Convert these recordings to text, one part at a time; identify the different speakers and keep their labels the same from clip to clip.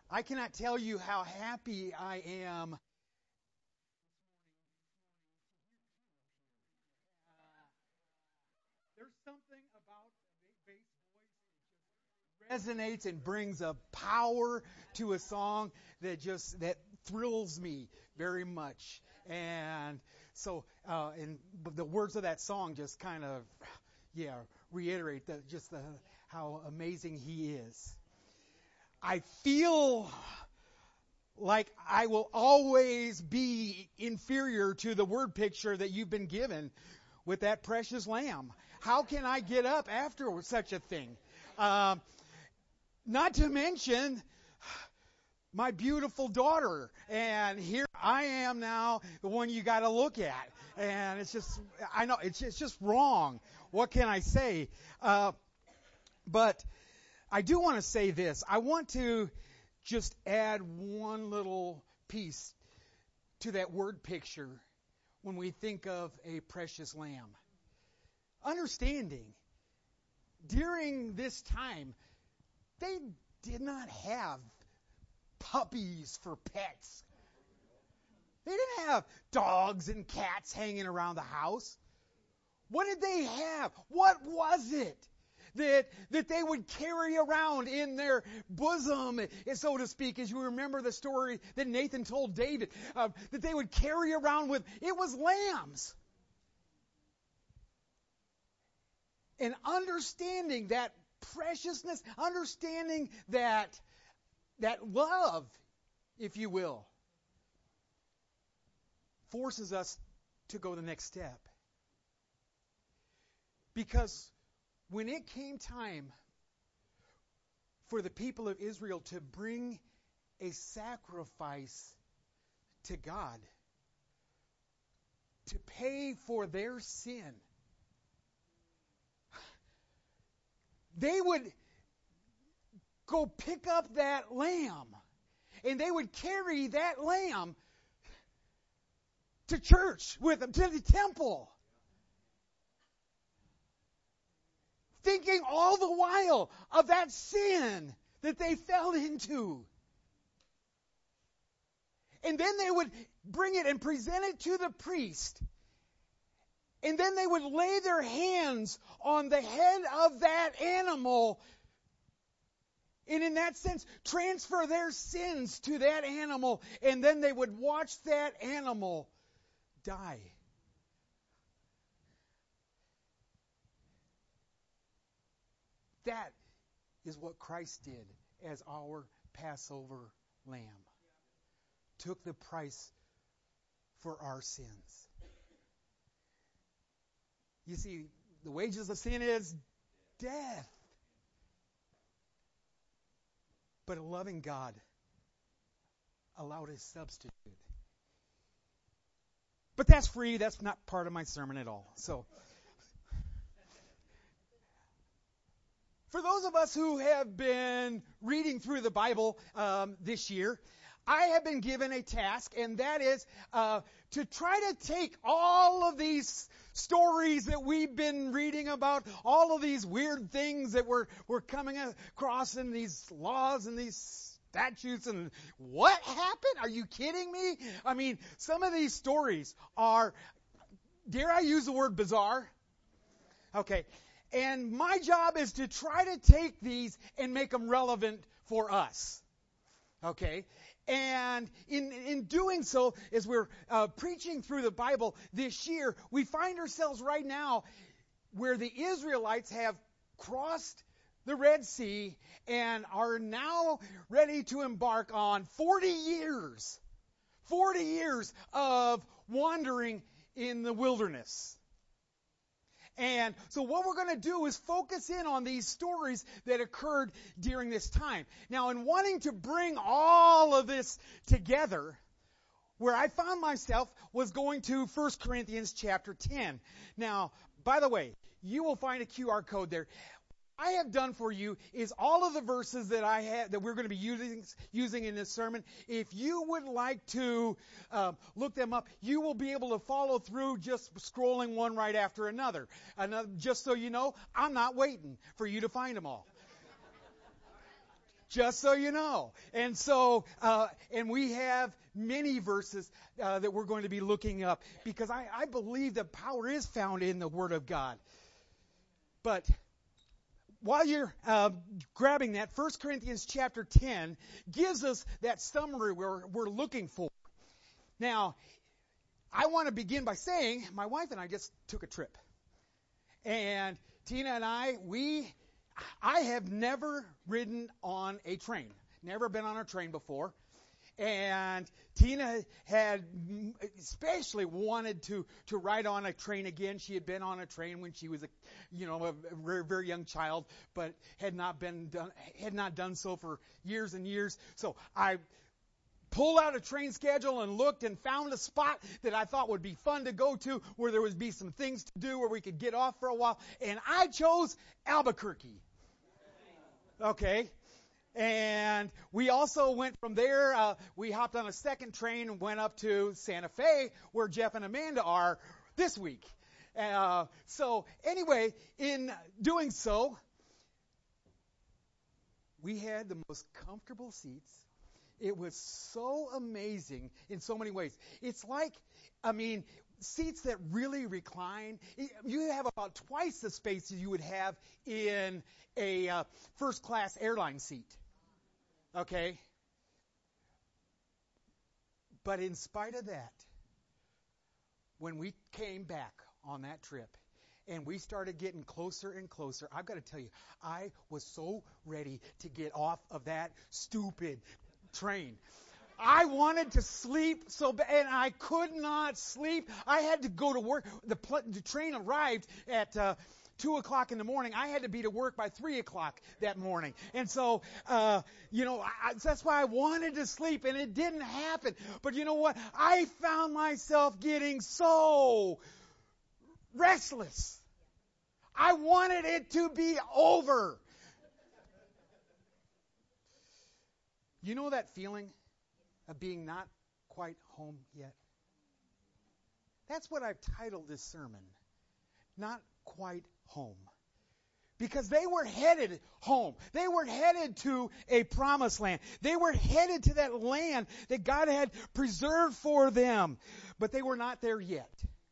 Speaker 1: I cannot tell you how happy I am. There's something about a bass voice that just resonates and brings a power to a song that thrills me very much. And so, and the words of that song just kind of, yeah, reiterate how amazing He is. I feel like I will always be inferior to the word picture that you've been given with that precious lamb. How can I get up after such a thing? Not to mention my beautiful daughter. And here I am now, the one you got to look at. And it's just, I know, it's just wrong. What can I say? But I do want to say this. I want to just add one little piece to that word picture when we think of a precious lamb. Understanding, during this time, they did not have puppies for pets. They didn't have dogs and cats hanging around the house. What did they have? What was it that they would carry around in their bosom, so to speak, as you remember the story that Nathan told David, that they would carry around with? It was lambs. And understanding that preciousness, understanding that love, if you will, forces us to go the next step. Because when it came time for the people of Israel to bring a sacrifice to God, to pay for their sin, they would go pick up that lamb, and they would carry that lamb to church with them, to the temple, thinking all the while of that sin that they fell into. And then they would bring it and present it to the priest. And then they would lay their hands on the head of that animal, and in that sense, transfer their sins to that animal, and then they would watch that animal die. That is what Christ did as our Passover lamb. Took the price for our sins. You see, the wages of sin is death. But a loving God allowed His substitute. But that's free. That's not part of my sermon at all. So, for those of us who have been reading through the Bible this year, I have been given a task, and that is to try to take all of these stories that we've been reading about, all of these weird things that we're coming across in these laws and these statutes, and what happened? Are you kidding me? I mean, some of these stories are, dare I use the word bizarre? Okay. And my job is to try to take these and make them relevant for us. Okay? And in doing so, as we're preaching through the Bible this year, we find ourselves right now where the Israelites have crossed the Red Sea and are now ready to embark on 40 years of wandering in the wilderness. And so what we're going to do is focus in on these stories that occurred during this time. Now, in wanting to bring all of this together, where I found myself was going to 1 Corinthians chapter 10. Now, by the way, you will find a QR code there. I have done for you is all of the verses that I have that we're going to be using in this sermon. If you would like to look them up, you will be able to follow through just scrolling one right after another. Just so you know, I'm not waiting for you to find them all. Just so you know. And so, and we have many verses that we're going to be looking up because I believe that power is found in the Word of God. But while you're grabbing that, 1 Corinthians chapter 10 gives us that summary we're looking for. Now, I want to begin by saying my wife and I just took a trip. And Tina and I have never ridden on a train. Never been on a train before. And Tina had especially wanted to ride on a train again. She had been on a train when she was a very, very young child, but had not done so for years and years. So I pulled out a train schedule and looked and found a spot that I thought would be fun to go to, where there would be some things to do, where we could get off for a while. And I chose Albuquerque. Okay. And we also went from there, we hopped on a second train and went up to Santa Fe, where Jeff and Amanda are this week. So anyway, in doing so, we had the most comfortable seats. It was so amazing in so many ways. It's like, seats that really recline. You have about twice the space you would have in a first-class airline seat. Okay? But in spite of that, when we came back on that trip, and we started getting closer and closer, I've got to tell you, I was so ready to get off of that stupid train. I wanted to sleep so bad, and I could not sleep. I had to go to work. The train arrived at 2 o'clock in the morning. I had to be to work by 3 o'clock that morning. And so, that's why I wanted to sleep, and it didn't happen. But you know what? I found myself getting so restless. I wanted it to be over. You know that feeling of being not quite home yet? That's what I've titled this sermon, Not Quite Home. Because they were headed home. They were headed to a promised land. They were headed to that land that God had preserved for them. But they were not there yet.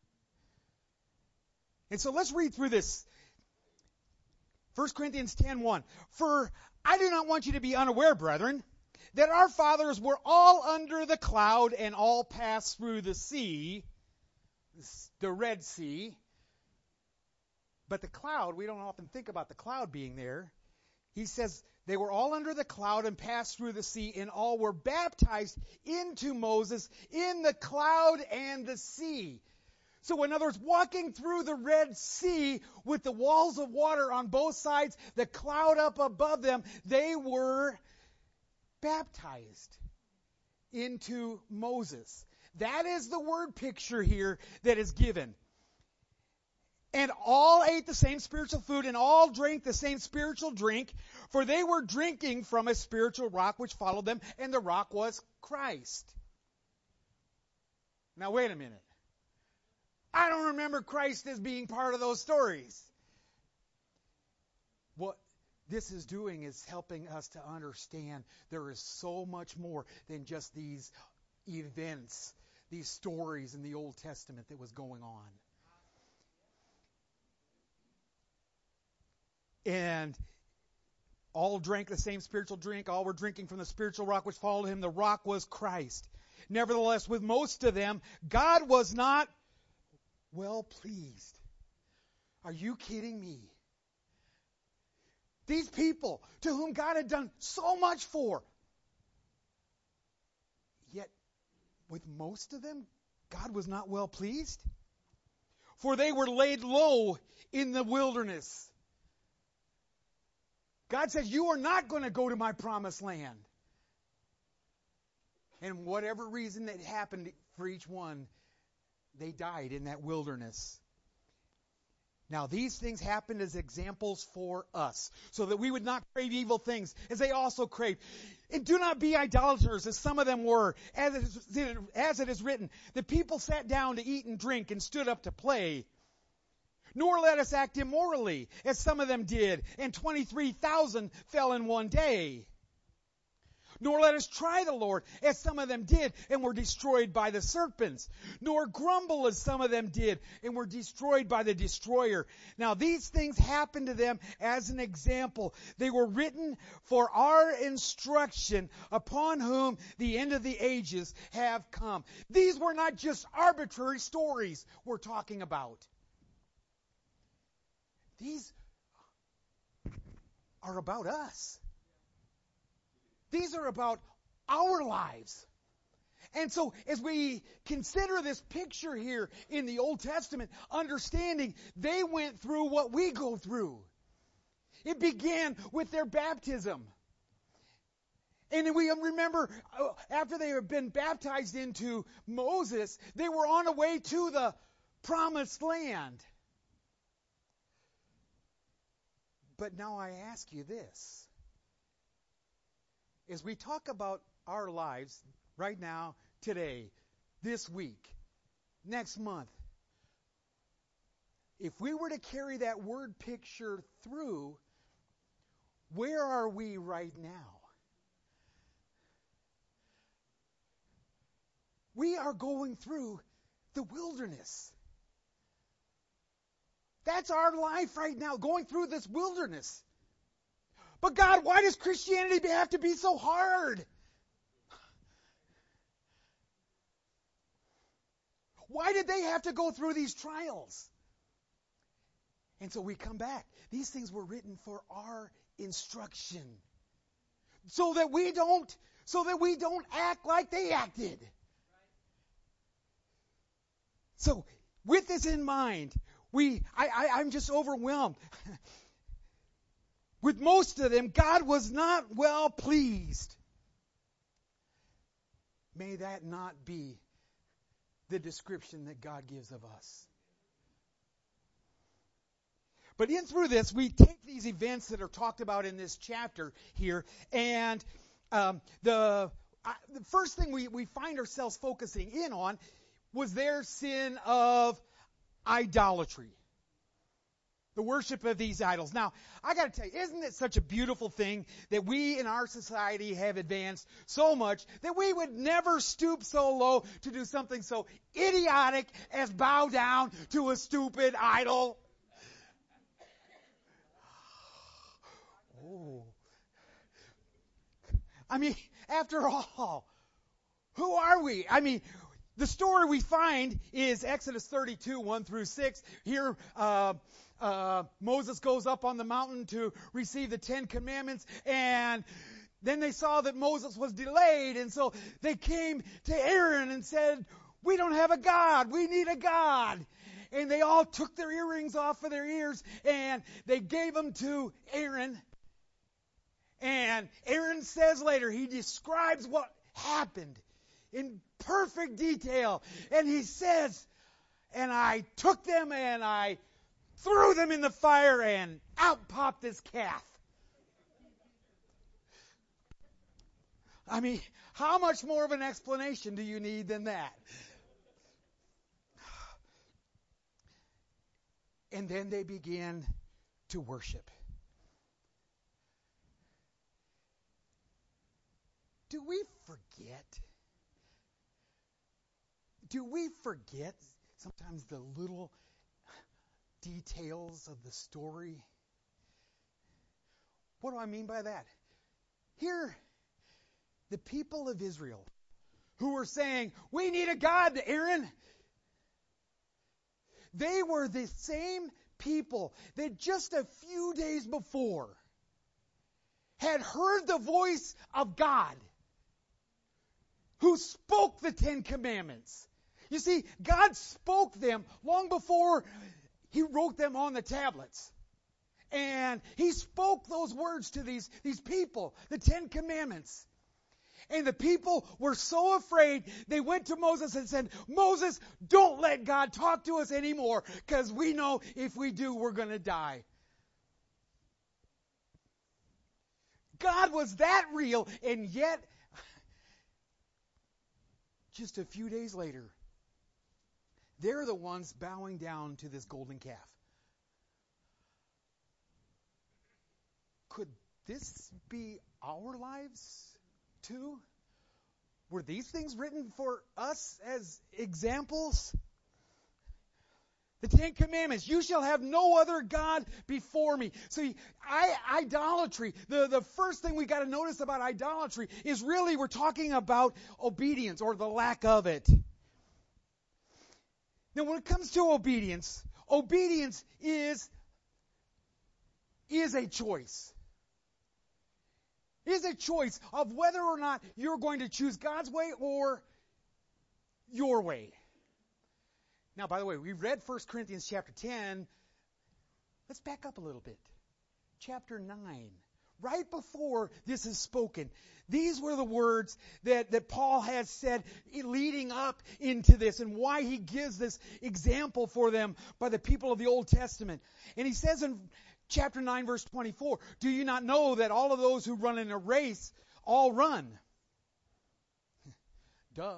Speaker 1: And so let's read through this. 1 Corinthians 10:1. For I do not want you to be unaware, brethren, that our fathers were all under the cloud and all passed through the sea, the Red Sea. But the cloud, we don't often think about the cloud being there. He says they were all under the cloud and passed through the sea, and all were baptized into Moses in the cloud and the sea. So in other words, walking through the Red Sea with the walls of water on both sides, the cloud up above them, they were baptized into Moses. That is the word picture here that is given. And all ate the same spiritual food and all drank the same spiritual drink, for they were drinking from a spiritual rock which followed them, and the rock was Christ. Now wait a minute. I don't remember Christ as being part of those stories. What this is doing is helping us to understand there is so much more than just these events, these stories in the Old Testament that was going on. And all drank the same spiritual drink. All were drinking from the spiritual rock which followed him. The rock was Christ. Nevertheless, with most of them, God was not well pleased. Are you kidding me? These people to whom God had done so much for. Yet, with most of them, God was not well pleased. For they were laid low in the wilderness. God says, you are not going to go to my promised land. And whatever reason that happened for each one, they died in that wilderness. Now, these things happened as examples for us, so that we would not crave evil things, as they also craved. And do not be idolaters, as some of them were, as it is written. The people sat down to eat and drink and stood up to play. Nor let us act immorally, as some of them did, and 23,000 fell in one day. Nor let us try the Lord, as some of them did, and were destroyed by the serpents. Nor grumble, as some of them did, and were destroyed by the destroyer. Now these things happened to them as an example. They were written for our instruction, upon whom the end of the ages have come. These were not just arbitrary stories we're talking about. These are about us. These are about our lives. And so as we consider this picture here in the Old Testament, understanding they went through what we go through. It began with their baptism. And we remember after they had been baptized into Moses, they were on the way to the promised land. But now I ask you this. As we talk about our lives right now, today, this week, next month, if we were to carry that word picture through, where are we right now? We are going through the wilderness. That's our life right now, going through this wilderness. But God, why does Christianity have to be so hard? Why did they have to go through these trials? And so we come back. These things were written for our instruction. So that we don't act like they acted. So with this in mind, I'm just overwhelmed. With most of them, God was not well pleased. May that not be the description that God gives of us. But in through this, we take these events that are talked about in this chapter here, and the first thing we find ourselves focusing in on was their sin of idolatry. The worship of these idols. Now, I got to tell you, isn't it such a beautiful thing that we in our society have advanced so much that we would never stoop so low to do something so idiotic as bow down to a stupid idol? Oh. I mean, after all, who are we? I mean, the story we find is Exodus 32, 1 through 6. Here, Moses goes up on the mountain to receive the 10 Commandments, and then they saw that Moses was delayed, and so they came to Aaron and said, "We don't have a God. We need a God." And they all took their earrings off of their ears, and they gave them to Aaron. And Aaron says later, he describes what happened in perfect detail. And he says, "And I took them and I threw them in the fire, and out popped this calf." I mean, how much more of an explanation do you need than that? And then they began to worship. Do we forget? Do we forget sometimes the little details of the story? What do I mean by that? Here, the people of Israel who were saying, "We need a God, Aaron." They were the same people that just a few days before had heard the voice of God who spoke the 10 Commandments. You see, God spoke them long before He wrote them on the tablets. And He spoke those words to these people, the 10 Commandments. And the people were so afraid, they went to Moses and said, "Moses, don't let God talk to us anymore, because we know if we do, we're going to die." God was that real, and yet, just a few days later, they're the ones bowing down to this golden calf. Could this be our lives too? Were these things written for us as examples? The Ten Commandments, you shall have no other God before me. So idolatry, the first thing we got to notice about idolatry is really we're talking about obedience or the lack of it. Now when it comes to obedience is a choice. Is a choice of whether or not you're going to choose God's way or your way. Now, by the way, we read 1 Corinthians chapter 10. Let's back up a little bit. Chapter 9. Right before this is spoken, these were the words that Paul has said leading up into this and why he gives this example for them by the people of the Old Testament. And he says in chapter 9, verse 24, do you not know that all of those who run in a race all run? Duh.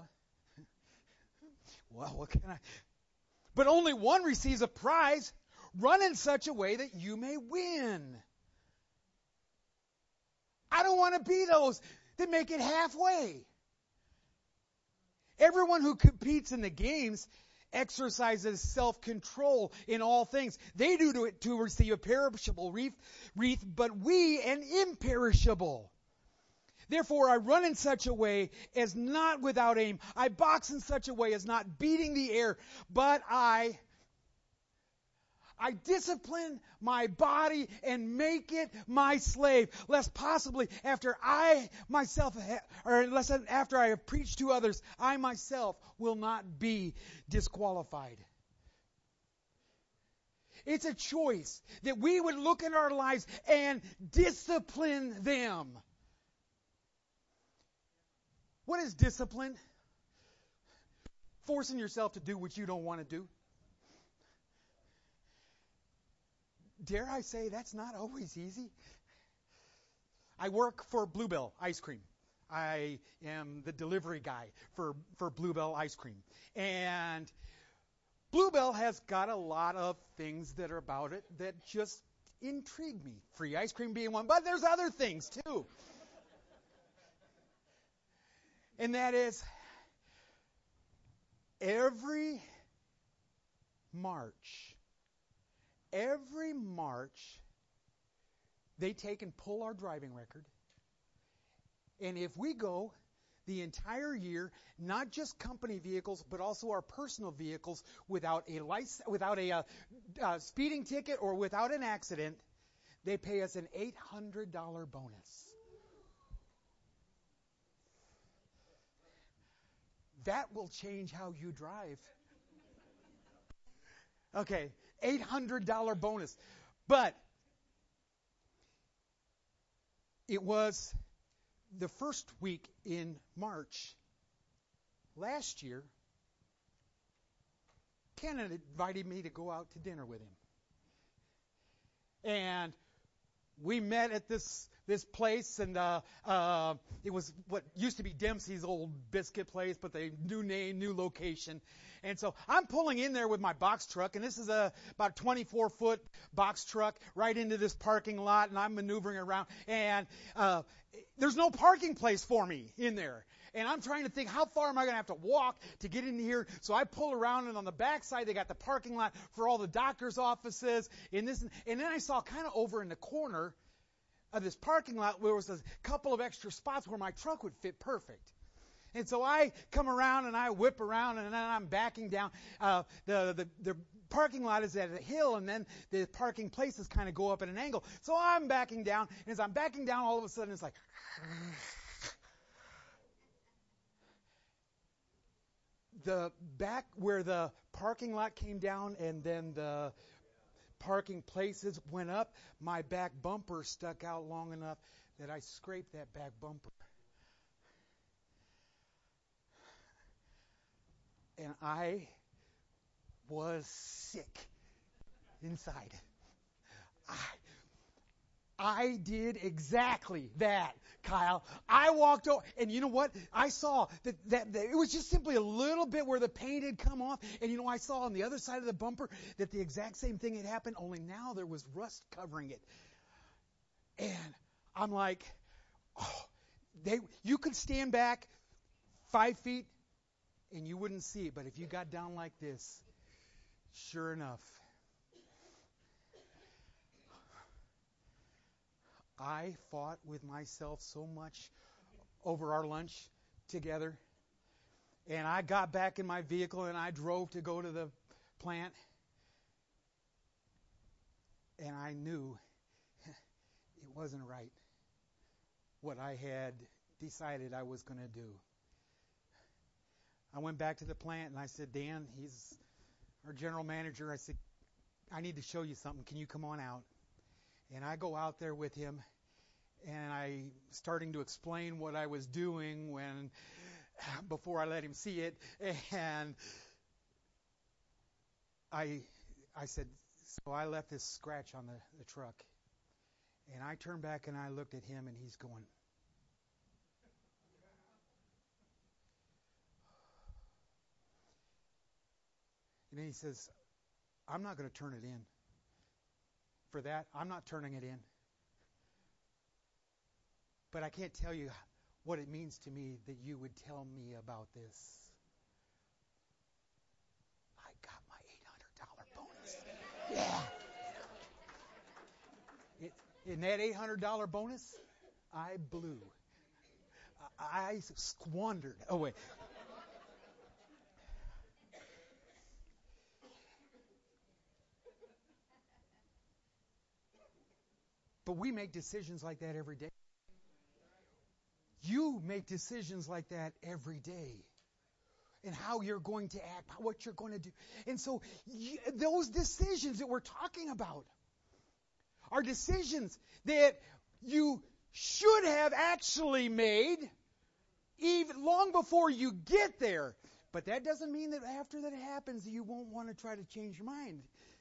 Speaker 1: Well, what can I... But only one receives a prize. Run in such a way that you may win. I don't want to be those that make it halfway. Everyone who competes in the games exercises self-control in all things. They do it to receive a perishable wreath, but we an imperishable. Therefore, I run in such a way as not without aim. I box in such a way as not beating the air, but I discipline my body and make it my slave, lest possibly after I have preached to others, I myself will not be disqualified. It's a choice that we would look in our lives and discipline them. What is discipline? Forcing yourself to do what you don't want to do. Dare I say that's not always easy? I work for Bluebell Ice Cream. I am the delivery guy for Bluebell Ice Cream. And Bluebell has got a lot of things that are about it that just intrigue me. Free ice cream being one, but there's other things too. And that is, every March, they take and pull our driving record. And if we go the entire year, not just company vehicles, but also our personal vehicles, without a speeding ticket or without an accident, they pay us an $800 bonus. That will change how you drive. Okay, $800 bonus. But it was the first week in March last year. Ken had invited me to go out to dinner with him. And we met at this place, and it was what used to be Dempsey's old biscuit place, but they new name, new location. And so I'm pulling in there with my box truck, and this is about 24-foot box truck right into this parking lot, and I'm maneuvering around, and there's no parking place for me in there. And I'm trying to think, how far am I going to have to walk to get in here? So I pull around, and on the backside, they got the parking lot for all the doctor's offices. And then I saw kind of over in the corner of this parking lot where there was a couple of extra spots where my truck would fit perfect. And so I come around, and I whip around, and then I'm backing down. The parking lot is at a hill, and then the parking places kind of go up at an angle. So I'm backing down, and as I'm backing down, all of a sudden it's like... The back where the parking lot came down and then the parking places went up, my back bumper stuck out long enough that I scraped that back bumper. And I was sick inside. I did exactly that, Kyle. I walked over, and you know what? I saw that it was just simply a little bit where the paint had come off, and I saw on the other side of the bumper that the exact same thing had happened, only now there was rust covering it. And I'm like, oh, You could stand back 5 feet and you wouldn't see it, but if you got down like this, sure enough, I fought with myself so much over our lunch together. And I got back in my vehicle and I drove to go to the plant. And I knew it wasn't right what I had decided I was going to do. I went back to the plant and I said, Dan, he's our general manager. I said, I need to show you something. Can you come on out? And I go out there with him and I starting to explain what I was doing before I let him see it. And I said, so I left this scratch on the truck. And I turned back and I looked at him and he's going, and then he says, I'm not going to turn it in. For that, I'm not turning it in. But I can't tell you what it means to me that you would tell me about this. I got my $800 bonus. Yeah. In that $800 bonus, I blew. I squandered. Oh, wait. But we make decisions like that every day. You make decisions like that every day. And how you're going to act, what you're going to do. And so those decisions that we're talking about are decisions that you should have actually made even long before you get there. But that doesn't mean that after that happens, you won't want to try to change your mind.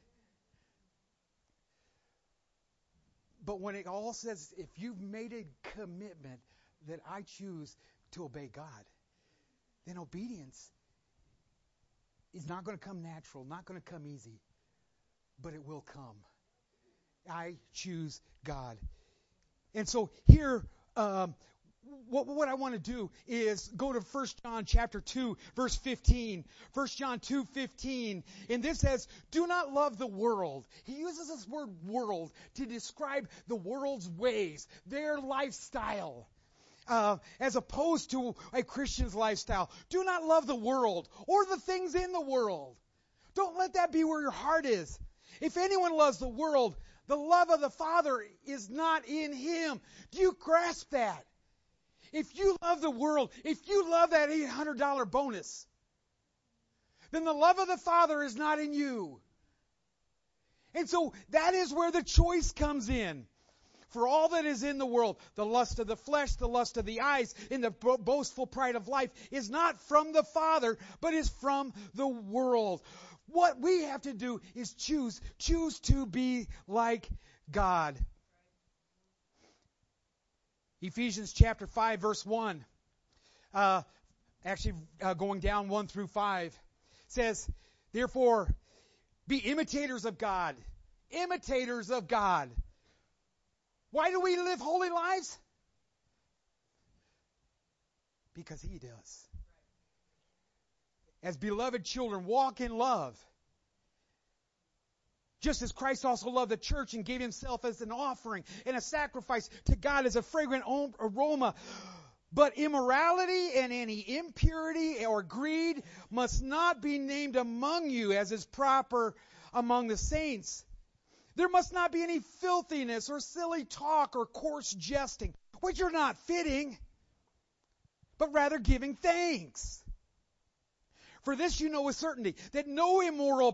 Speaker 1: But when it all says, if you've made a commitment that I choose to obey God, then obedience is not going to come natural, not going to come easy, but it will come. I choose God. And so here, what I want to do is go to 1 John chapter 2, verse 15. 1 John 2:15. And this says, do not love the world. He uses this word world to describe the world's ways, their lifestyle. As opposed to a Christian's lifestyle. Do not love the world or the things in the world. Don't let that be where your heart is. If anyone loves the world, the love of the Father is not in him. Do you grasp that? If you love the world, if you love that $800 bonus, then the love of the Father is not in you. And so that is where the choice comes in. For all that is in the world, the lust of the flesh, the lust of the eyes, and the boastful pride of life is not from the Father, but is from the world. What we have to do is choose to be like God. Ephesians chapter 5, verse 1, going down 1 through 5, says, therefore, be imitators of God. Imitators of God. Why do we live holy lives? Because He does. As beloved children, walk in love. Just as Christ also loved the church and gave Himself as an offering and a sacrifice to God as a fragrant aroma. But immorality and any impurity or greed must not be named among you as is proper among the saints. There must not be any filthiness or silly talk or coarse jesting, which are not fitting, but rather giving thanks. For this you know with certainty, that no immoral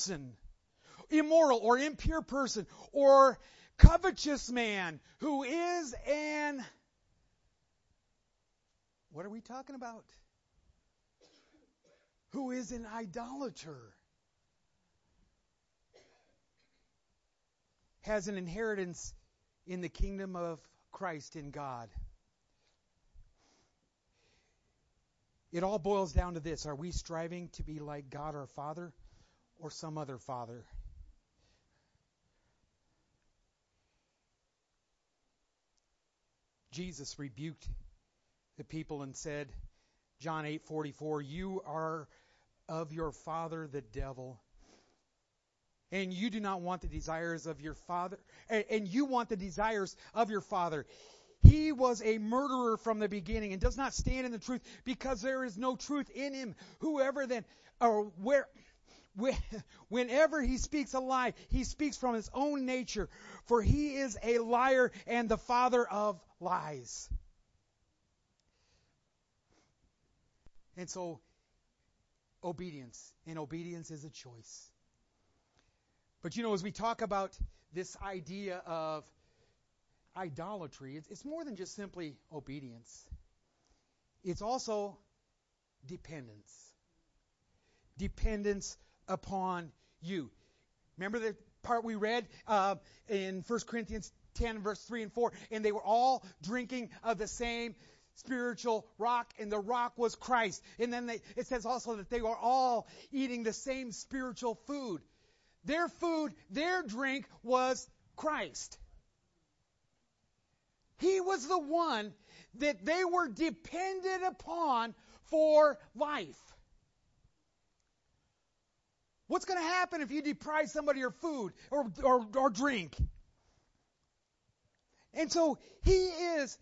Speaker 1: or impure person, or covetous man who is an... What are we talking about? Who is an idolater, has an inheritance in the kingdom of Christ in God. It all boils down to this. Are we striving to be like God our Father or some other father? Jesus rebuked the people and said, John 8:44, you are of your father the devil, and you do not want the desires of your father, and you want the desires of your father. He was a murderer from the beginning and does not stand in the truth, because there is no truth in him. Whenever he speaks a lie, he speaks from his own nature, for he is a liar and the father of lies. And so, obedience. And obedience is a choice. But as we talk about this idea of idolatry, it's more than just simply obedience. It's also dependence. Dependence upon you. Remember the part we read in 1 Corinthians 10, verse 3 and 4? And they were all drinking of the same spiritual rock, and the rock was Christ. And then it says also that they were all eating the same spiritual food. Their food, their drink was Christ. He was the one that they were dependent upon for life. What's going to happen if you deprive somebody of food or drink? And so He is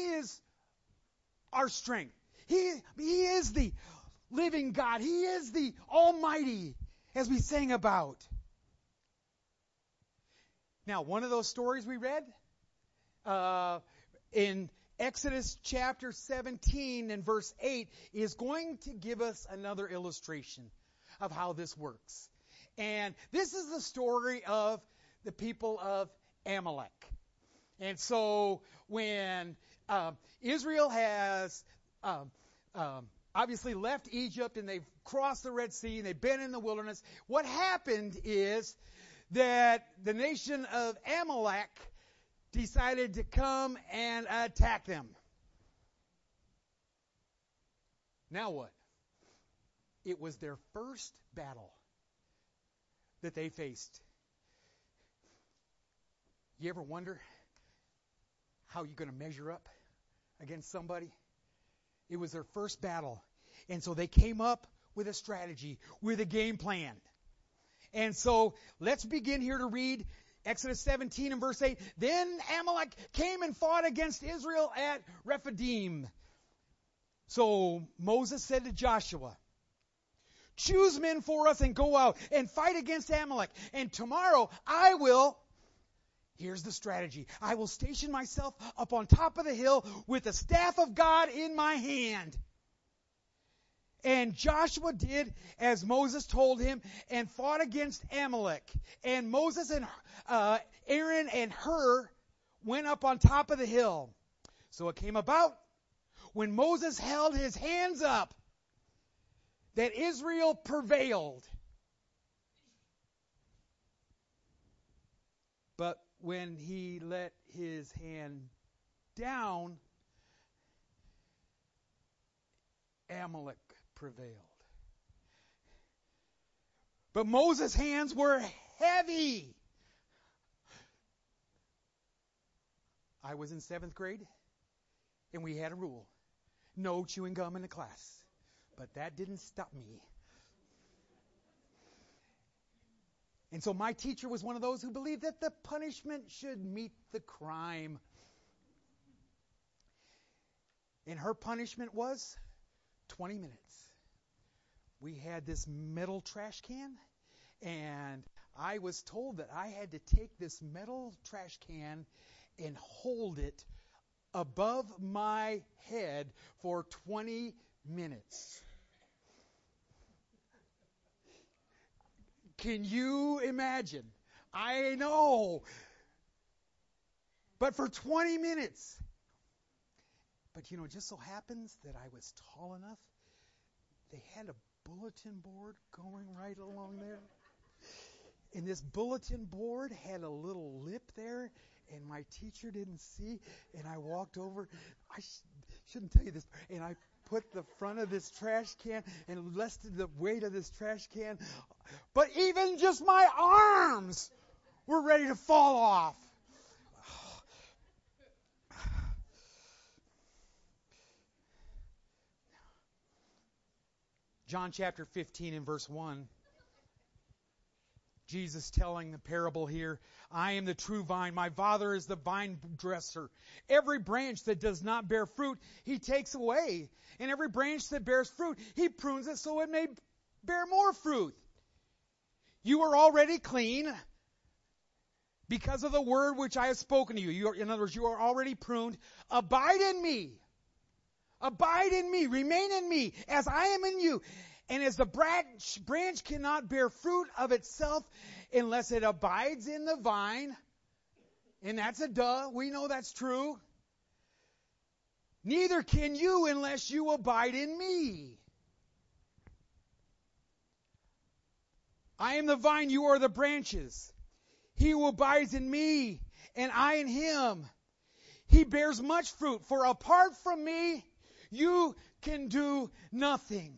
Speaker 1: our strength. He is the living God. He is the Almighty, as we sang about. Now, one of those stories we read in Exodus chapter 17 and verse 8 is going to give us another illustration of how this works. And this is the story of the people of Amalek. And so when Israel has obviously left Egypt and they've crossed the Red Sea and they've been in the wilderness, what happened is that the nation of Amalek decided to come and attack them. Now what? It was their first battle that they faced. You ever wonder how you're going to measure up against somebody? It was their first battle. And so they came up with a strategy, with a game plan. And so let's begin here to read Exodus 17 and verse 8. Then Amalek came and fought against Israel at Rephidim. So Moses said to Joshua, choose men for us and go out and fight against Amalek. And tomorrow here's the strategy. I will station myself up on top of the hill with the staff of God in my hand. And Joshua did as Moses told him and fought against Amalek. And Moses and Aaron and Hur went up on top of the hill. So it came about when Moses held his hands up that Israel prevailed. But when he let his hand down, Amalek prevailed. But Moses' hands were heavy. I was in 7th grade, and we had a rule. No chewing gum in the class. But that didn't stop me. And so my teacher was one of those who believed that the punishment should meet the crime. And her punishment was 20 minutes. We had this metal trash can, and I was told that I had to take this metal trash can and hold it above my head for 20 minutes. Can you imagine? I know. But for 20 minutes. But it just so happens that I was tall enough. They had a bulletin board going right along there. And this bulletin board had a little lip there, and my teacher didn't see. And I walked over. I shouldn't tell you this. And I put the front of this trash can and lessened the weight of this trash can. But even just my arms were ready to fall off. John chapter 15 and verse 1. Jesus telling the parable here, I am the true vine. My Father is the vine dresser. Every branch that does not bear fruit, He takes away. And every branch that bears fruit, He prunes it so it may bear more fruit. You are already clean because of the word which I have spoken to you. In other words, you are already pruned. Abide in me. Abide in me. Remain in me as I am in you. And as the branch cannot bear fruit of itself unless it abides in the vine, and that's a duh, we know that's true, neither can you unless you abide in me. I am the vine, you are the branches. He who abides in me, and I in him, he bears much fruit. For apart from me, you can do nothing.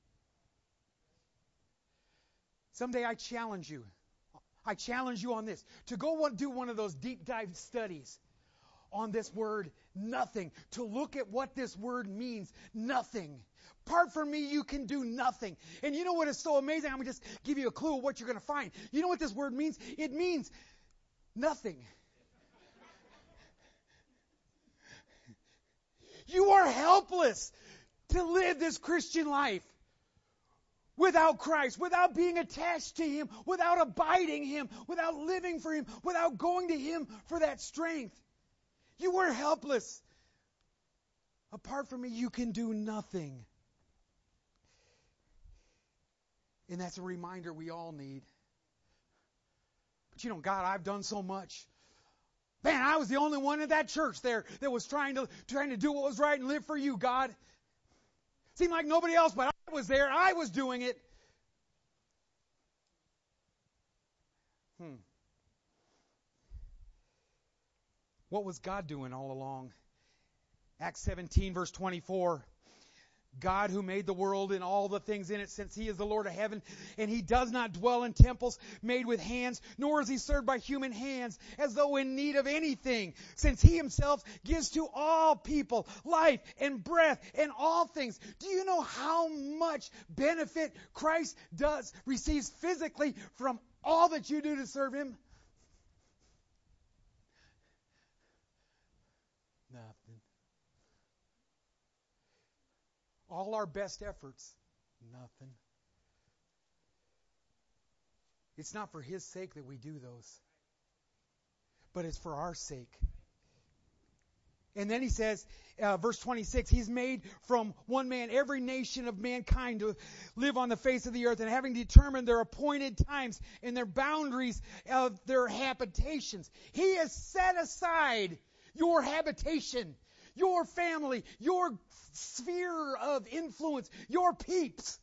Speaker 1: Someday I challenge you. I challenge you on this. To go do one of those deep dive studies on this word, nothing. To look at what this word means, nothing. Apart from me, you can do nothing. And you know what is so amazing? I'm going to just give you a clue of what you're going to find. You know what this word means? It means nothing. You are helpless to live this Christian life without Christ, without being attached to Him, without abiding Him, without living for Him, without going to Him for that strength. You are helpless. Apart from me, you can do nothing. And that's a reminder we all need. But you know, God, I've done so much. Man, I was the only one in that church there that was trying to do what was right and live for you, God. Seemed like nobody else, but I was there. I was doing it. What was God doing all along? Acts 17, verse 24. God who made the world and all the things in it, since He is the Lord of heaven, and He does not dwell in temples made with hands, nor is He served by human hands, as though in need of anything, since He Himself gives to all people life and breath and all things. Do you know how much benefit Christ receives physically from all that you do to serve Him? Nothing. All our best efforts, nothing. It's not for His sake that we do those, but it's for our sake. And then he says, verse 26, He's made from one man every nation of mankind to live on the face of the earth, and having determined their appointed times and their boundaries of their habitations, He has set aside your habitation, your family, your sphere of influence, your peeps,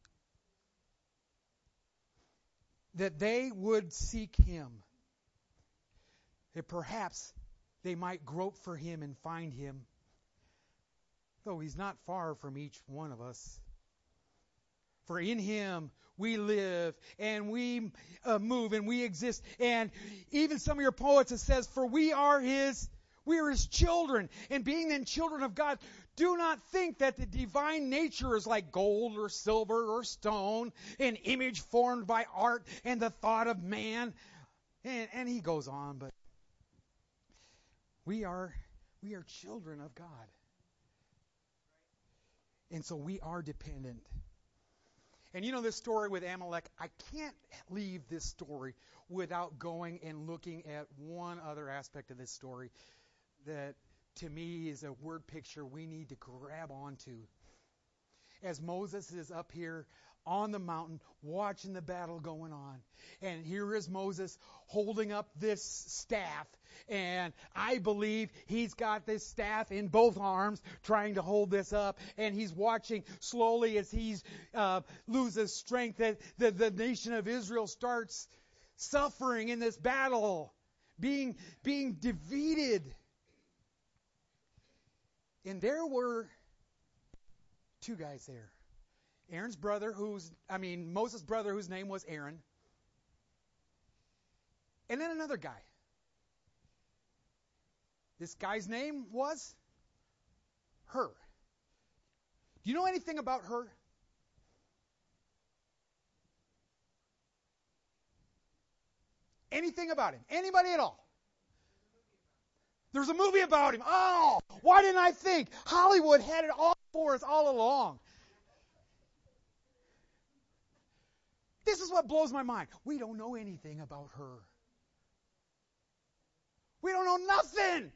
Speaker 1: that they would seek Him, that perhaps they might grope for Him and find Him, though He's not far from each one of us. For in Him we live and we move and we exist. And even some of your poets, it says, for we are His children. And being then children of God, do not think that the divine nature is like gold or silver or stone, an image formed by art and the thought of man. And he goes on, but we are children of God. And so we are dependent. And you know this story with Amalek, I can't leave this story without going and looking at one other aspect of this story that to me is a word picture we need to grab onto. As Moses is up here on the mountain watching the battle going on, and here is Moses holding up this staff, and I believe he's got this staff in both arms trying to hold this up, and he's watching slowly as he loses strength, that the nation of Israel starts suffering in this battle, being defeated. And there were two guys there. Moses' brother, whose name was Aaron. And then another guy. This guy's name was Hur. Do you know anything about Hur? anything about him? Anybody at all? There's a movie about him. Oh, why didn't I think? Hollywood had it all for us all along. This is what blows my mind. We don't know anything about her. We don't know nothing.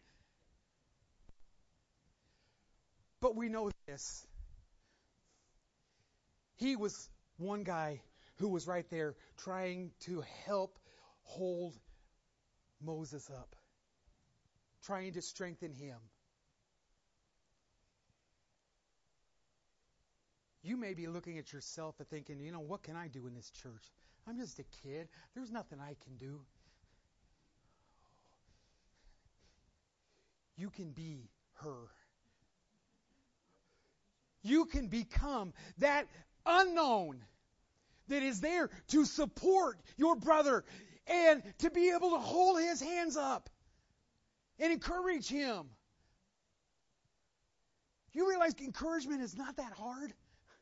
Speaker 1: But we know this. He was one guy who was right there trying to help hold Moses up, trying to strengthen him. You may be looking at yourself and thinking, what can I do in this church? I'm just a kid. There's nothing I can do. You can be her. You can become that unknown that is there to support your brother and to be able to hold his hands up and encourage him. You realize encouragement is not that hard?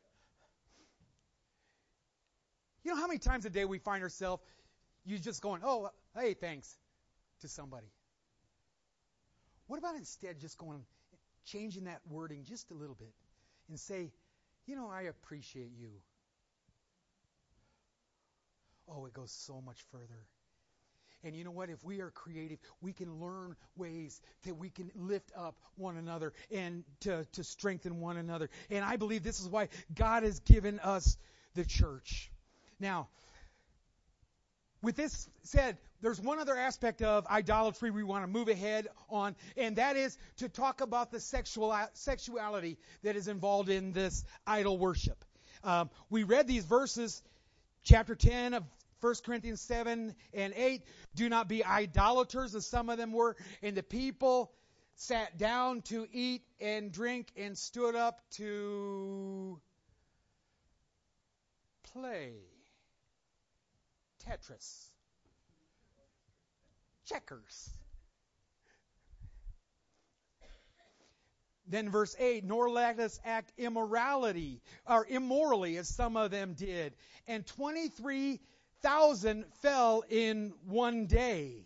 Speaker 1: You know how many times a day we find ourselves, you just going, oh, hey, thanks, to somebody. What about instead just going, changing that wording just a little bit and say, I appreciate you. Oh, it goes so much further. And you know what? If we are creative, we can learn ways that we can lift up one another and to strengthen one another. And I believe this is why God has given us the church. Now, with this said, there's one other aspect of idolatry we want to move ahead on, and that is to talk about the sexuality that is involved in this idol worship. We read these verses, chapter 10 of 1 Corinthians 7 and 8. Do not be idolaters, as some of them were. And the people sat down to eat and drink and stood up to play. Tetris. Checkers. Then verse 8, nor let us act immorally, as some of them did. And 23,000 fell in one day.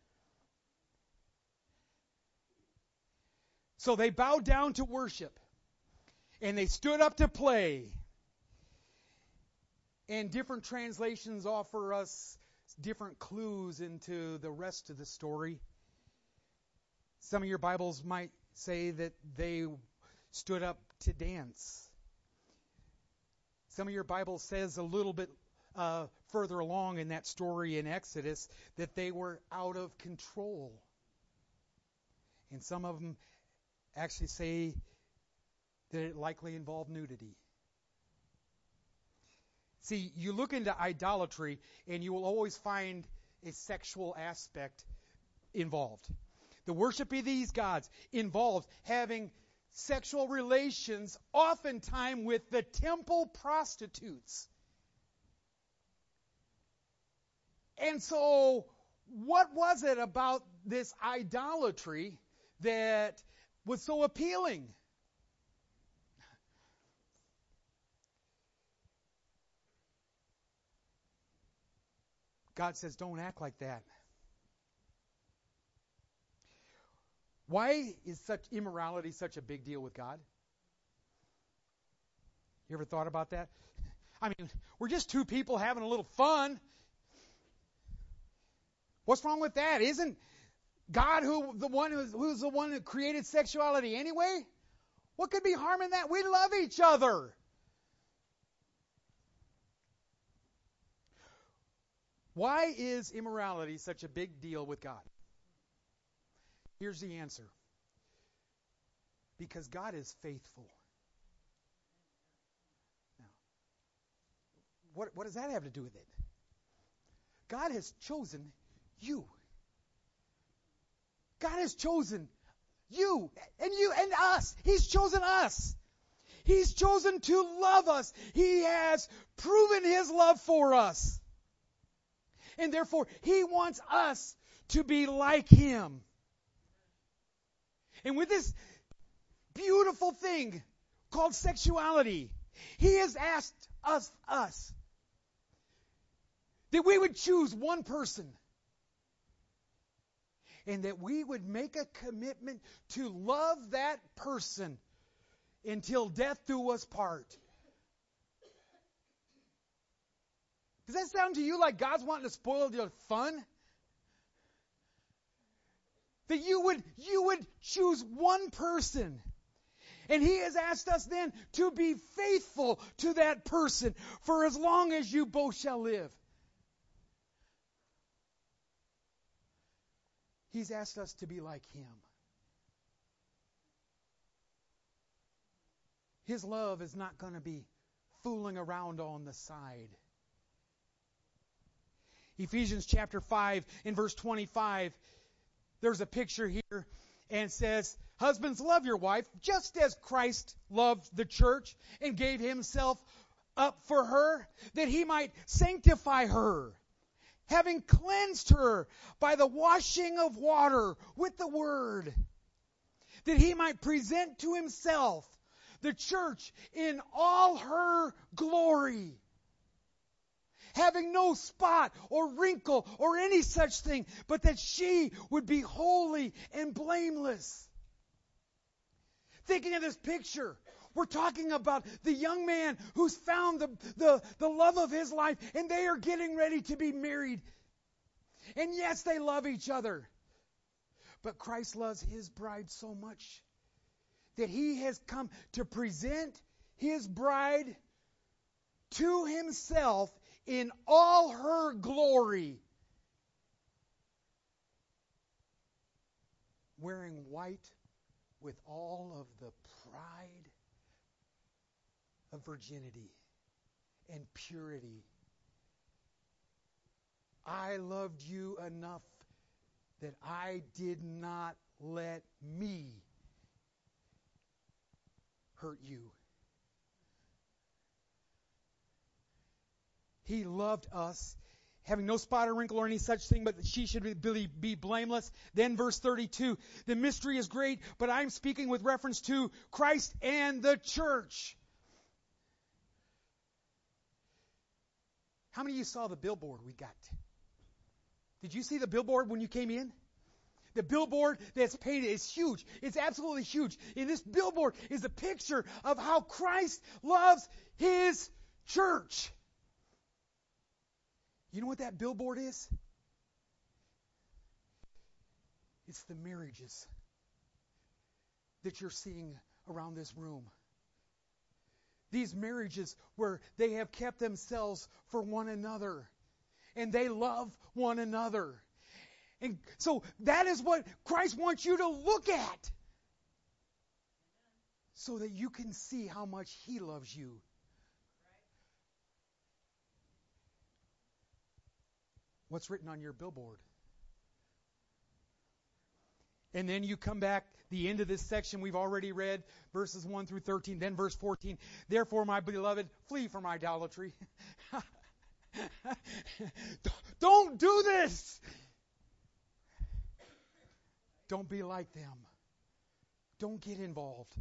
Speaker 1: So they bowed down to worship, and they stood up to play. And different translations offer us different clues into the rest of the story. Some of your Bibles might say that they stood up to dance. Some of your Bible says a little bit further along in that story in Exodus that they were out of control. And some of them actually say that it likely involved nudity. See, you look into idolatry and you will always find a sexual aspect involved. The worship of these gods involves having sexual relations, oftentimes with the temple prostitutes. And so, what was it about this idolatry that was so appealing? God says, don't act like that. Why is such immorality such a big deal with God? You ever thought about that? I mean, we're just two people having a little fun. What's wrong with that? Isn't God who's the one who created sexuality anyway? What could be harm in that? We love each other. Why is immorality such a big deal with God? Here's the answer. Because God is faithful. Now, what does that have to do with it? God has chosen you. God has chosen you and us. He's chosen us. He's chosen to love us. He has proven His love for us. And therefore, He wants us to be like Him. And with this beautiful thing called sexuality, He has asked us that we would choose one person and that we would make a commitment to love that person until death do us part. Does that sound to you like God's wanting to spoil your fun? That you would choose one person. And He has asked us then to be faithful to that person for as long as you both shall live. He's asked us to be like Him. His love is not going to be fooling around on the side. Ephesians chapter 5 in verse 25, there's a picture here and it says, husbands, love your wife just as Christ loved the church and gave Himself up for her, that He might sanctify her, having cleansed her by the washing of water with the word, that He might present to Himself the church in all her glory, having no spot or wrinkle or any such thing, but that she would be holy and blameless. Thinking of this picture, we're talking about the young man who's found the love of his life, and they are getting ready to be married. And yes, they love each other. But Christ loves His bride so much that He has come to present His bride to Himself in all her glory, wearing white with all of the pride of virginity and purity. I loved you enough that I did not let me hurt you. He loved us, having no spot or wrinkle or any such thing, but that she should be blameless. Then verse 32, the mystery is great, but I'm speaking with reference to Christ and the church. How many of you saw the billboard we got? Did you see the billboard when you came in? The billboard that's painted is huge. It's absolutely huge. And this billboard is a picture of how Christ loves His church. You know what that billboard is? It's the marriages that you're seeing around this room. These marriages where they have kept themselves for one another. And they love one another. And so that is what Christ wants you to look at. So that you can see how much He loves you. What's written on your billboard? And then you come back, the end of this section we've already read, verses 1 through 13, then verse 14. Therefore, my beloved, flee from idolatry. Don't do this. Don't be like them. Don't get involved.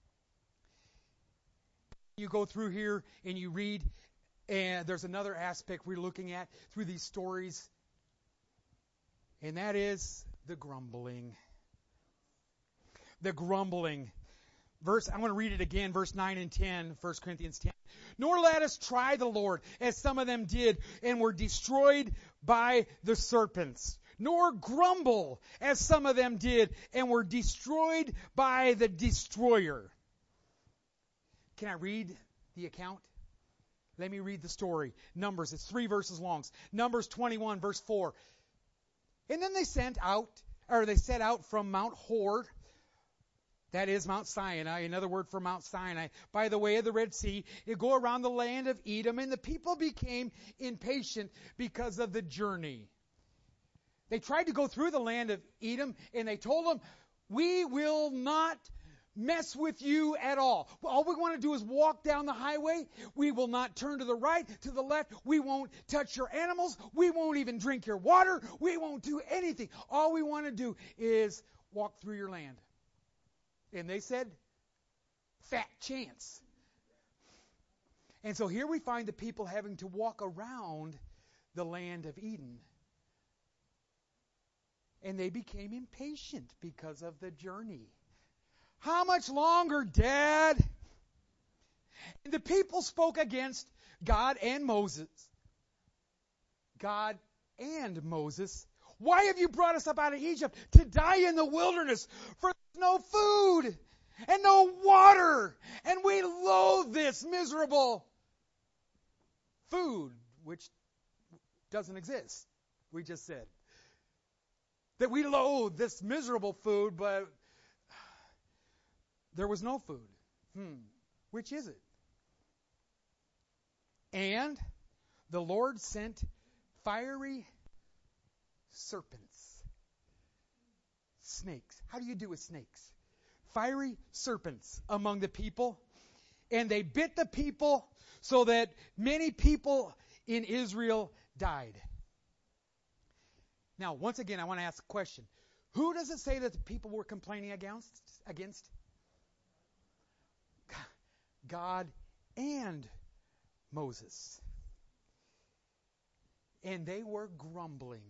Speaker 1: You go through here and you read, and there's another aspect we're looking at through these stories, and that is the grumbling. The grumbling. I'm going to read it again, verse 9 and 10, 1 Corinthians 10. Nor let us try the Lord, as some of them did, and were destroyed by the serpents. Nor grumble, as some of them did, and were destroyed by the destroyer. Can I read the account? Let me read the story. Numbers, it's 3 verses long. Numbers 21, verse 4. And then they set out from Mount Hor, that is Mount Sinai, another word for Mount Sinai, by the way of the Red Sea, to go around the land of Edom, and the people became impatient because of the journey. They tried to go through the land of Edom, and they told them, we will not mess with you at all. All we want to do is walk down the highway. We will not turn to the right, to the left. We won't touch your animals. We won't even drink your water. We won't do anything. All we want to do is walk through your land. And they said, fat chance. And so here we find the people having to walk around the land of Eden. And they became impatient because of the journey. How much longer, Dad? And the people spoke against God and Moses. God and Moses. Why have you brought us up out of Egypt to die in the wilderness? For there's no food and no water. And we loathe this miserable food, which doesn't exist. We just said that we loathe this miserable food, but there was no food. Which is it? And the Lord sent fiery serpents. Snakes. How do you do with snakes? Fiery serpents among the people. And they bit the people so that many people in Israel died. Now, once again, I want to ask a question. Who does it say that the people were complaining against? God and Moses. And they were grumbling.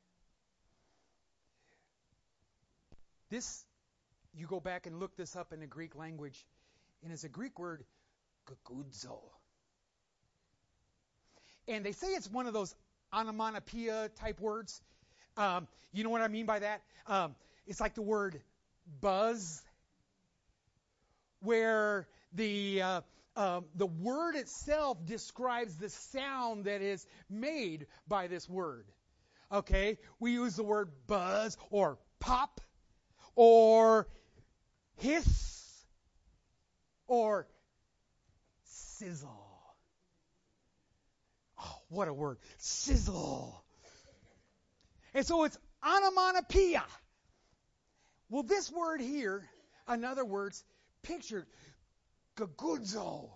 Speaker 1: This, you go back and look this up in the Greek language, and it's a Greek word, gagudzo. And they say it's one of those onomatopoeia type words. You know what I mean by that? It's like the word buzz, where the word itself describes the sound that is made by this word. Okay? We use the word buzz or pop or hiss or sizzle. Oh, what a word. Sizzle. And so it's onomatopoeia. Well, this word here, in other words, pictured gagudzo,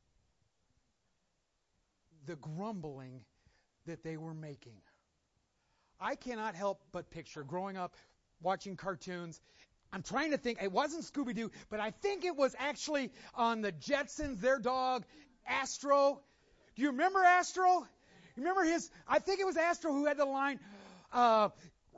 Speaker 1: the grumbling that they were making. I cannot help but picture growing up watching cartoons. I'm trying to think. It wasn't Scooby-Doo, but I think it was actually on the Jetsons, their dog, Astro. Do you remember Astro? You remember his? I think it was Astro who had the line, and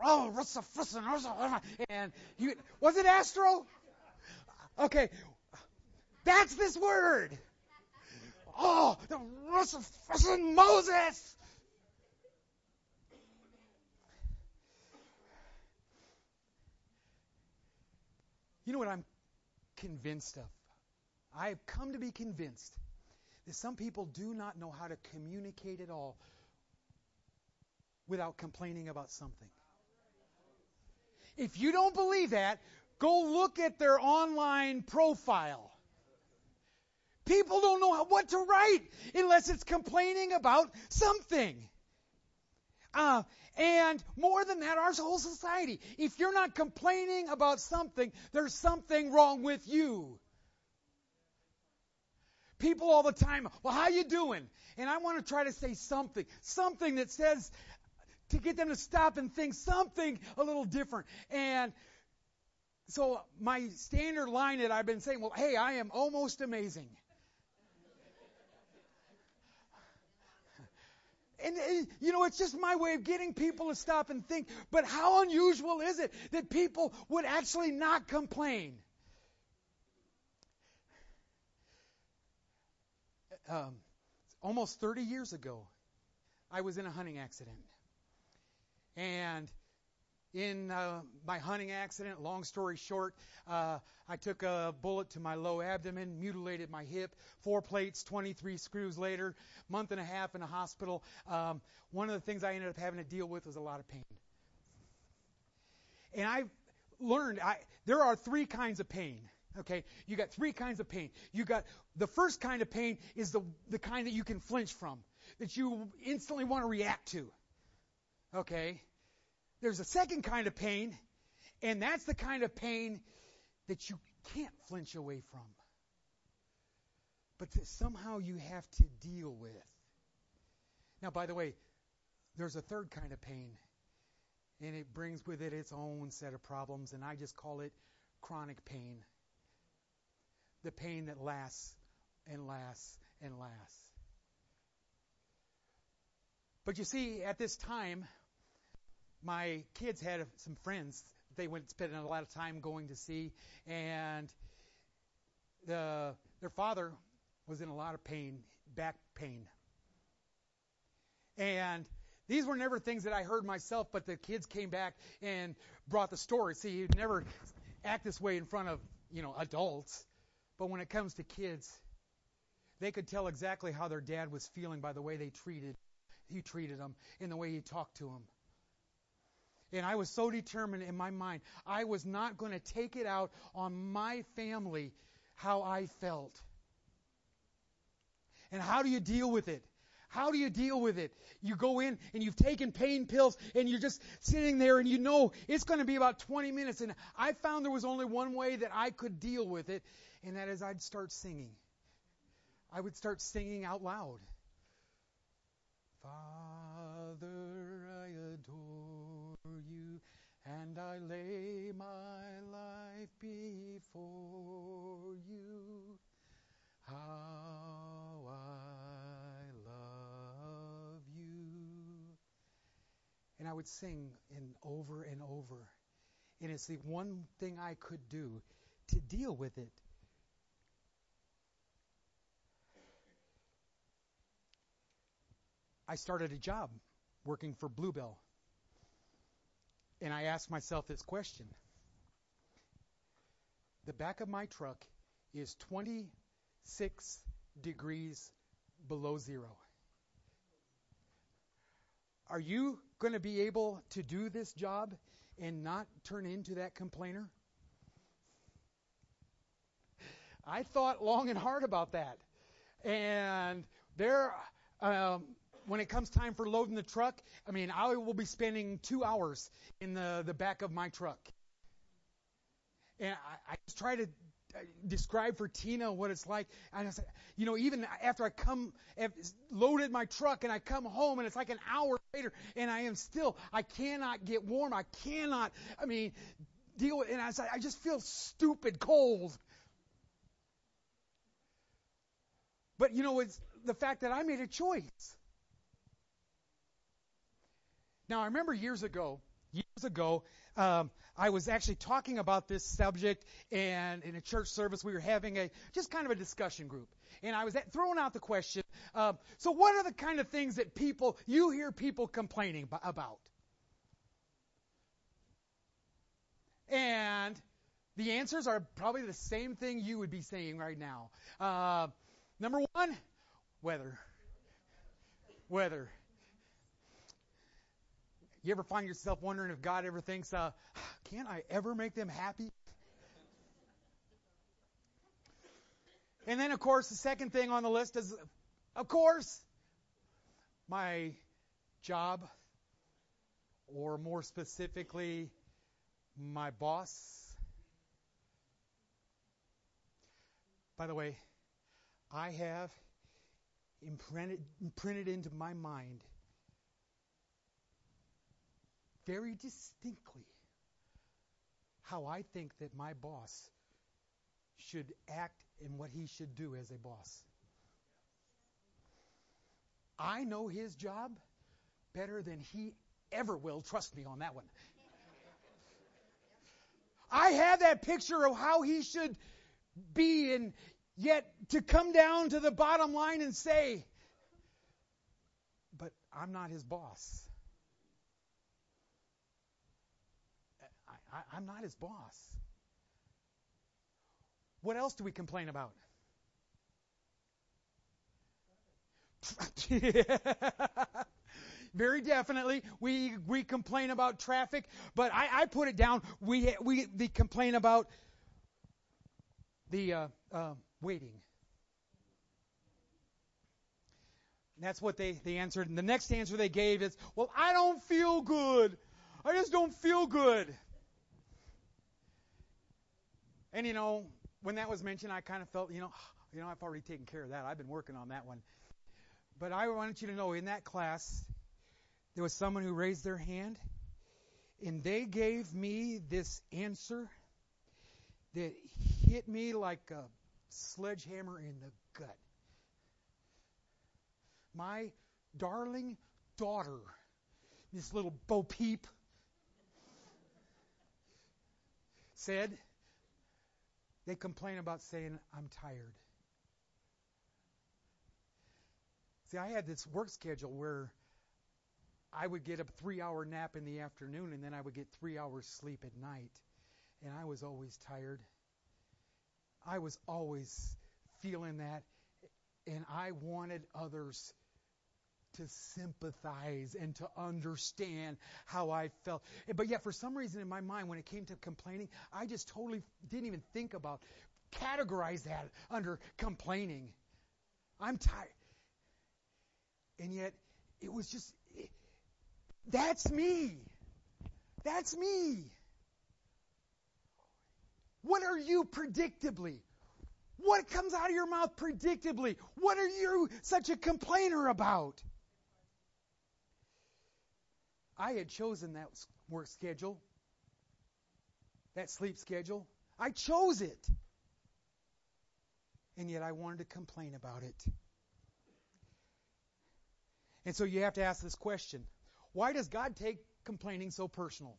Speaker 1: was it Astro? Okay. That's this word. Oh, the Moses. You know what I'm convinced of? I have come to be convinced that some people do not know how to communicate at all without complaining about something. If you don't believe that, go look at their online profile. People don't know what to write unless it's complaining about something. And more than that, our whole society. If you're not complaining about something, there's something wrong with you. People all the time, well, how you doing? And I want to try to say something that says, to get them to stop and think something a little different. And so my standard line that I've been saying, well, hey, I am almost amazing. And, it's just my way of getting people to stop and think. But how unusual is it that people would actually not complain? Almost 30 years ago, I was in a hunting accident. And in my hunting accident, long story short, I took a bullet to my low abdomen, mutilated my hip, 4 plates, 23 screws later, month and a half in a hospital. One of the things I ended up having to deal with was a lot of pain. And I learned there are 3 kinds of pain. Okay, you got 3 kinds of pain. You got the first kind of pain is the kind that you can flinch from, that you instantly want to react to. Okay, there's a second kind of pain, and that's the kind of pain that you can't flinch away from, but that somehow you have to deal with. Now, by the way, there's a third kind of pain, and it brings with it its own set of problems, and I just call it chronic pain. The pain that lasts and lasts and lasts. But you see, at this time, my kids had some friends they went spending a lot of time going to see, and their father was in a lot of pain, back pain. And these were never things that I heard myself, but the kids came back and brought the story. See, you'd never act this way in front of, adults. But when it comes to kids, they could tell exactly how their dad was feeling by the way he treated them and the way he talked to them. And I was so determined in my mind, I was not going to take it out on my family how I felt. And how do you deal with it? How do you deal with it? You go in and you've taken pain pills and you're just sitting there and you know it's going to be about 20 minutes. And I found there was only one way that I could deal with it, and that is I'd start singing. I would start singing out loud. Father, I adore you, and I lay my life before you. How I love you. And I would sing over and over. And it's the one thing I could do to deal with it. I started a job working for Bluebell. And I asked myself this question. The back of my truck is 26 degrees below zero. Are you going to be able to do this job and not turn into that complainer? I thought long and hard about that. And when it comes time for loading the truck, I will be spending 2 hours in the back of my truck. And I just try to describe for Tina what it's like. And I said, even after I've loaded my truck and I come home and it's like an hour later and I cannot get warm. I cannot, deal with it. And I just feel stupid cold. But it's the fact that I made a choice. Now, I remember years ago, I was actually talking about this subject, and in a church service, we were having just kind of a discussion group. And I was throwing out the question, so what are the kind of things that you hear people complaining about? And the answers are probably the same thing you would be saying right now. Number one, weather. Weather. You ever find yourself wondering if God ever thinks, can I ever make them happy? And then, of course, the second thing on the list is, of course, my job, or more specifically, my boss. By the way, I have imprinted into my mind very distinctly how I think that my boss should act and what he should do as a boss. I know his job better than he ever will. Trust me on that one. I have that picture of how he should be, and yet to come down to the bottom line and say, but I'm not his boss. I'm not his boss. What else do we complain about? Very definitely, we complain about traffic, but I put it down. We complain about the waiting. And that's what they answered. And the next answer they gave is, well, I don't feel good. I just don't feel good. And when that was mentioned, I kind of felt, I've already taken care of that. I've been working on that one. But I wanted you to know, in that class, there was someone who raised their hand, and they gave me this answer that hit me like a sledgehammer in the gut. My darling daughter, this little Bo Peep, said, they complain about saying, I'm tired. See, I had this work schedule where I would get a 3-hour nap in the afternoon, and then I would get 3 hours sleep at night. And I was always tired. I was always feeling that. And I wanted others to sympathize and to understand how I felt. But yet, for some reason in my mind, when it came to complaining, I just totally didn't even think about, categorize that under complaining. I'm tired. And yet, it was just, that's me. That's me. What are you predictably? What comes out of your mouth predictably? What are you such a complainer about? I had chosen that work schedule, that sleep schedule. I chose it. And yet I wanted to complain about it. And so you have to ask this question. Why does God take complaining so personal?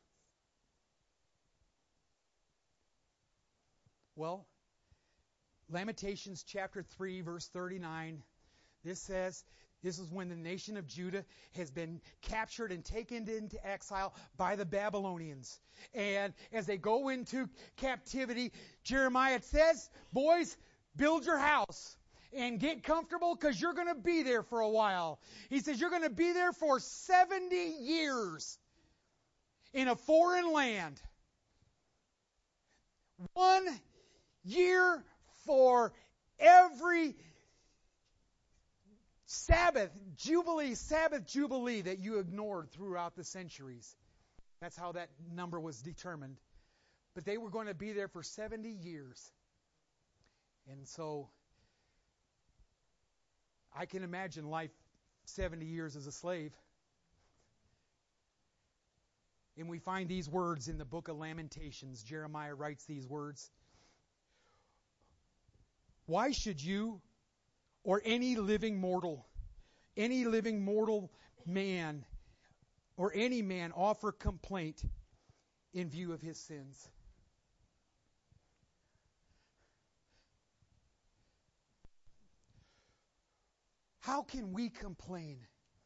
Speaker 1: Well, Lamentations chapter 3, verse 39, this says, this is when the nation of Judah has been captured and taken into exile by the Babylonians. And as they go into captivity, Jeremiah says, boys, build your house and get comfortable because you're going to be there for a while. He says you're going to be there for 70 years in a foreign land. 1 year for every Sabbath Jubilee that you ignored throughout the centuries. That's how that number was determined. But they were going to be there for 70 years. And so I can imagine life 70 years as a slave. And we find these words in the book of Lamentations. Jeremiah writes these words. Why should you or any living mortal man, or any man offer complaint in view of his sins? How can we complain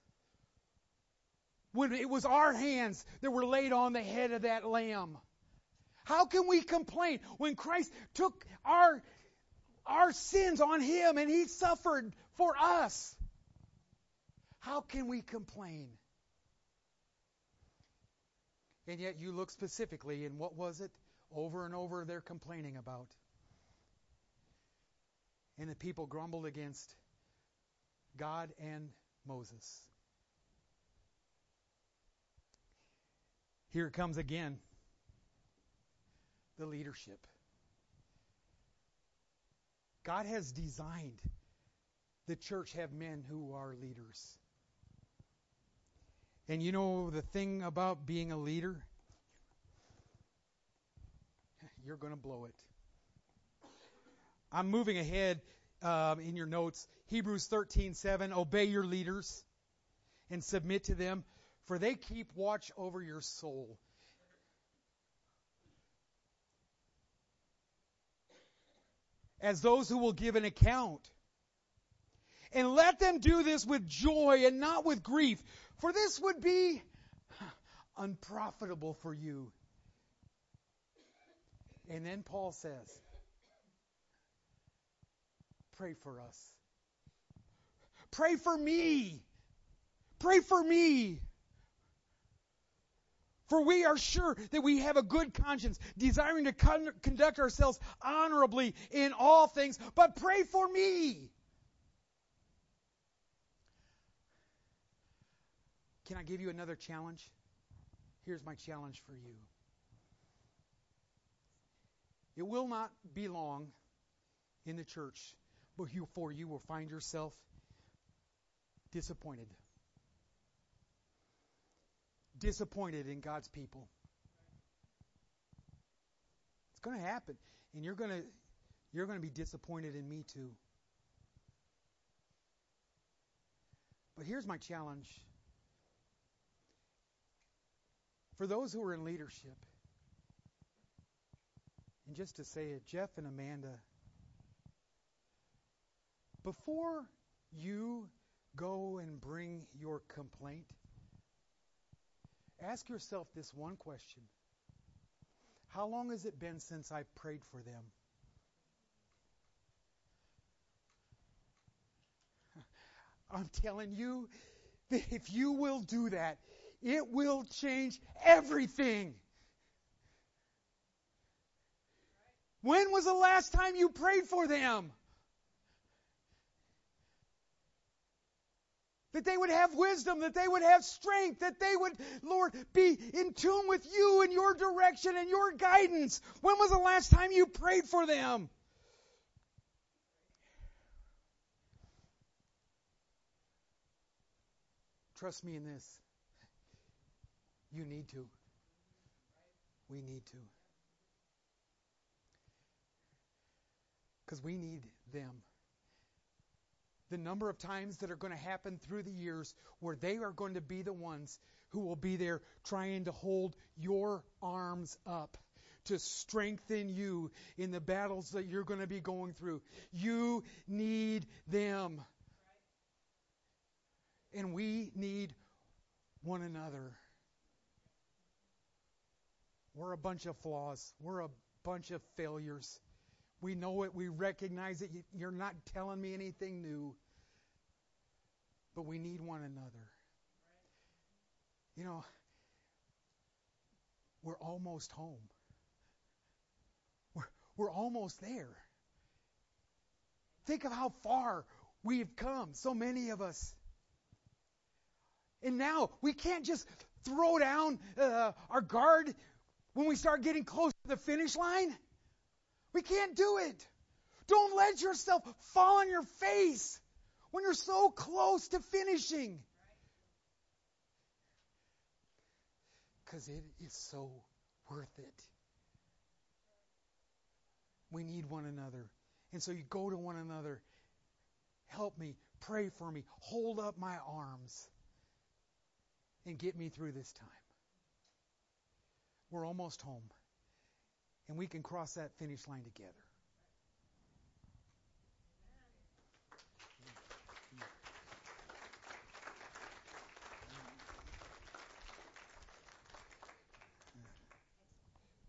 Speaker 1: when it was our hands that were laid on the head of that lamb? How can we complain when Christ took our sins on Him and He suffered for us? How can we complain? And yet you look specifically, and what was it? Over and over they're complaining about. And the people grumbled against God and Moses. Here it comes again. The leadership. God has designed the church have men who are leaders. And you know the thing about being a leader? You're going to blow it. I'm moving ahead in your notes. Hebrews 13:7, obey your leaders and submit to them, for they keep watch over your soul. As those who will give an account. And let them do this with joy and not with grief, for this would be unprofitable for you. And then Paul says, pray for us. Pray for me. Pray for me. For we are sure that we have a good conscience, desiring to conduct ourselves honorably in all things. But pray for me. Can I give you another challenge? Here's my challenge for you. It will not be long in the church before you will find yourself disappointed. Disappointed in God's people. It's going to happen. And you're going to be disappointed in me too. But here's my challenge. For those who are in leadership, And just to say it, Jeff and Amanda, before you go and bring your complaint, ask yourself this one question. How long has it been since I prayed for them? I'm telling you that if you will do that, it will change everything. When was the last time you prayed for them? That they would have wisdom, that they would have strength, that they would, Lord, be in tune with you and your direction and your guidance. When was the last time you prayed for them? Trust me in this. You need to. We need to. Because we need them. The number of times that are going to happen through the years where they are going to be the ones who will be there trying to hold your arms up to strengthen you in the battles that you're going to be going through. You need them. And we need one another. We're a bunch of flaws. We're a bunch of failures. We know it. We recognize it. You're not telling me anything new. But we need one another. You know, we're almost home. We're almost there. Think of how far we've come, so many of us. And now we can't just throw down our guard when we start getting close to the finish line. We can't do it. Don't let yourself fall on your face when you're so close to finishing. Because it is so worth it. We need one another. And so you go to one another. Help me. Pray for me. Hold up my arms. And get me through this time. We're almost home. And we can cross that finish line together.